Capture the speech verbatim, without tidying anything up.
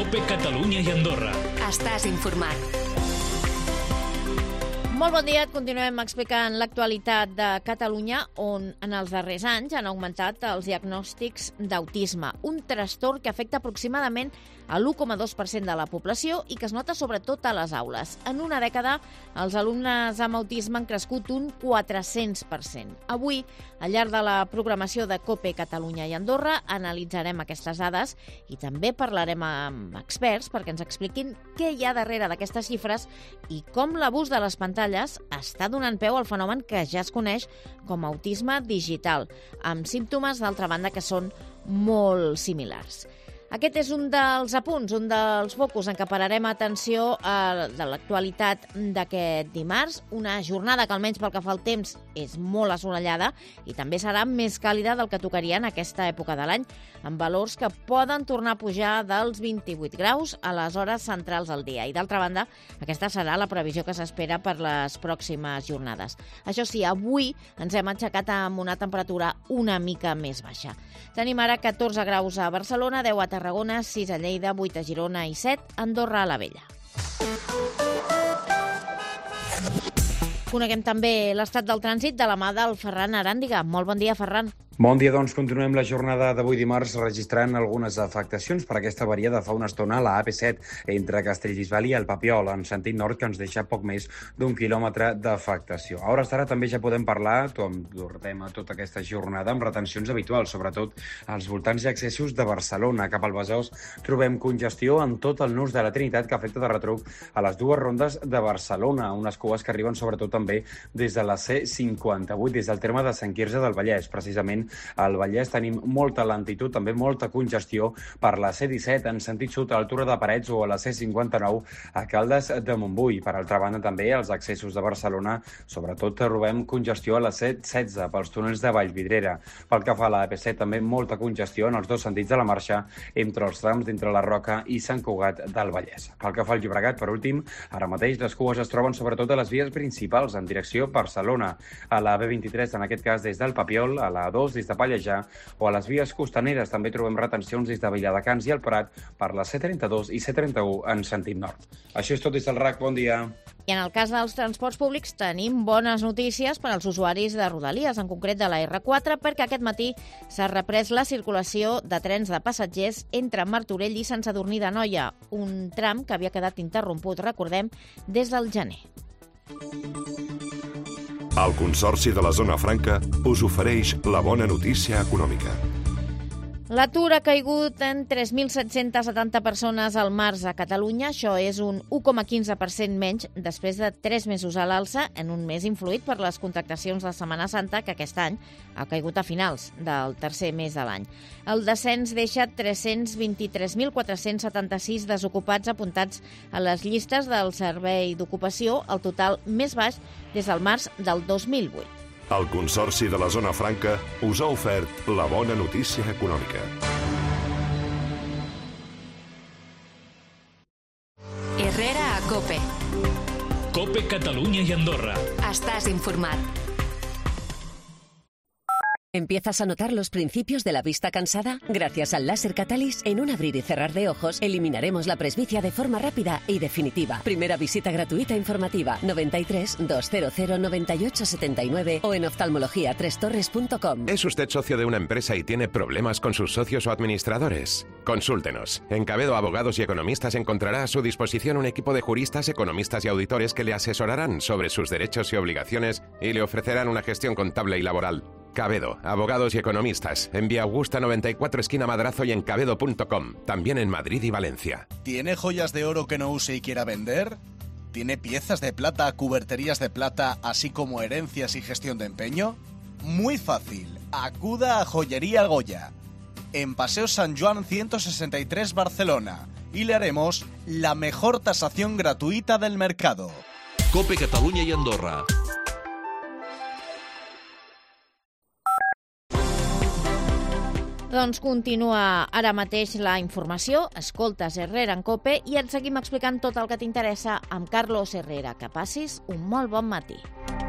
COPE Catalunya i Andorra. Estàs informat. Molt bon dia, continuem explicant l'actualitat de Catalunya, on en els darrers anys han augmentat els diagnòstics d'autisme, un trastorn que afecta aproximadament a l'u coma dos per cent de la població i que es nota sobretot a les aules. En una dècada, els alumnes amb autisme han crescut un quatre-cents per cent. Avui, al llarg de la programació de COPE Catalunya i Andorra, analitzarem aquestes dades i també parlarem amb experts perquè ens expliquin què hi ha darrere d'aquestes xifres i com l'abús de les pantalles està donant peu al fenomen que ja es coneix com a autisme digital, amb símptomes, d'altra banda, que són molt similars. Aquest és un dels apunts, un dels focus en què pararem atenció a de l'actualitat d'aquest dimarts, una jornada que almenys pel que fa al temps és molt assolellada i també serà més càlida del que tocaria en aquesta època de l'any, amb valors que poden tornar a pujar dels vint-i-vuit graus a les hores centrals del dia. I d'altra banda, aquesta serà la previsió que s'espera per les pròximes jornades. Això sí, avui ens hem aixecat amb una temperatura una mica més baixa. Tenim ara catorze graus a Barcelona, deu a Tarragona, sis a Lleida, vuit a Girona i set a Andorra la Vella. Coneguem també l'estat del trànsit de la mà del Ferran Aràndiga. Molt bon dia, Ferran. Bon dia, doncs continuem la jornada d'avui dimarts registrant algunes afectacions per aquesta avaria de fa una estona a la A P set entre Castellbisbal i el Papiol, en sentit nord, que ens deixa poc més d'un quilòmetre d'afectació. A hores d'ara també ja podem parlar, tornem a tota aquesta jornada, amb retencions habituals, sobretot als voltants i accessos de Barcelona. Cap al Besòs trobem congestió en tot el nus de la Trinitat, que afecta de retruc a les dues rondes de Barcelona, unes cues que arriben sobretot també des de la C cinquanta-vuit, des del terme de Sant Quirze del Vallès. Precisament al Vallès tenim molta lentitud, també molta congestió per la C disset en sentit sud a l'altura de Parets o a la C cinquanta-nou a Caldes de Montbui. Per altra banda, també als accessos de Barcelona, sobretot trobem congestió a la C setze pels túnels de Vallvidrera. Pel que fa a la A P set, també molta congestió en els dos sentits de la marxa entre els trams d'entre la Roca i Sant Cugat del Vallès. Pel que fa al Llobregat, per últim, ara mateix les cues es troben sobretot a les vies principals en direcció Barcelona, a la B vint-i-tres, en aquest cas des del Papiol, a la A dos des de Pallejà, o a les vies costaneres també trobem retencions des de Viladecans i el Prat per la C trenta-dos i C trenta-u en sentit nord. Això és tot des del R A C, bon dia. I en el cas dels transports públics tenim bones notícies per als usuaris de Rodalies, en concret de la R quatre, perquè aquest matí s'ha reprès la circulació de trens de passatgers entre Martorell i Sant Sadurní d'Anoia, un tram que havia quedat interromput, recordem, des del gener. El Consorci de la Zona Franca us ofereix la bona notícia econòmica. L'atur ha caigut en tres mil set-cents setanta persones al març a Catalunya. Això és un u coma quinze per cent menys després de tres mesos a l'alça, en un mes influït per les contractacions de Setmana Santa, que aquest any ha caigut a finals del tercer mes de l'any. El descens deixa tres-cents vint-i-tres mil quatre-cents setanta-sis desocupats apuntats a les llistes del Servei d'Ocupació, el total més baix des del març del dos mil vuit. El Consorci de la Zona Franca us ha ofert la bona notícia econòmica. Herrera a COPE. COPE Catalunya i Andorra. Estàs informat. ¿Empiezas a notar los principios de la vista cansada? Gracias al láser Catalyst, en un abrir y cerrar de ojos, eliminaremos la presbicia de forma rápida y definitiva. Primera visita gratuita informativa, noventa y tres, doscientos noventa y ocho setenta y nueve o en oftalmología tres torres punto com. ¿Es usted socio de una empresa y tiene problemas con sus socios o administradores? Consúltenos. En Cabedo Abogados y Economistas encontrará a su disposición un equipo de juristas, economistas y auditores que le asesorarán sobre sus derechos y obligaciones y le ofrecerán una gestión contable y laboral. Cabedo, Abogados y Economistas, en Vía Augusta noventa y cuatro, esquina Madrazo, y en cabedo punto com, también en Madrid y Valencia. ¿Tiene joyas de oro que no use y quiera vender? ¿Tiene piezas de plata, cuberterías de plata, así como herencias y gestión de empeño? Muy fácil, acuda a Joyería Goya, en Paseo San Joan ciento sesenta y tres, Barcelona, y le haremos la mejor tasación gratuita del mercado. COPE Catalunya i Andorra. Doncs continua ara mateix la informació, escoltes Herrera en COPE i et seguim explicant tot el que t'interessa amb Carlos Herrera. Que passis un molt bon matí.